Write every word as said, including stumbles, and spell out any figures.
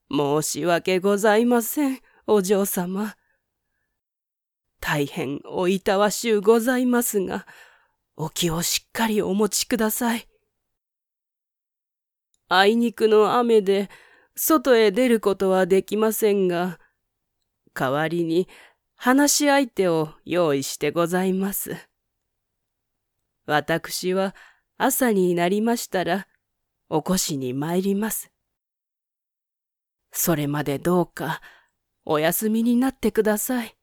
申し訳ございません、お嬢様。大変おいたわしゅうございますが、お気をしっかりお持ちください。あいにくの雨で外へ出ることはできませんが、代わりに話し相手を用意してございます。私は朝になりましたら起こしに参ります。それまでどうかお休みになってください。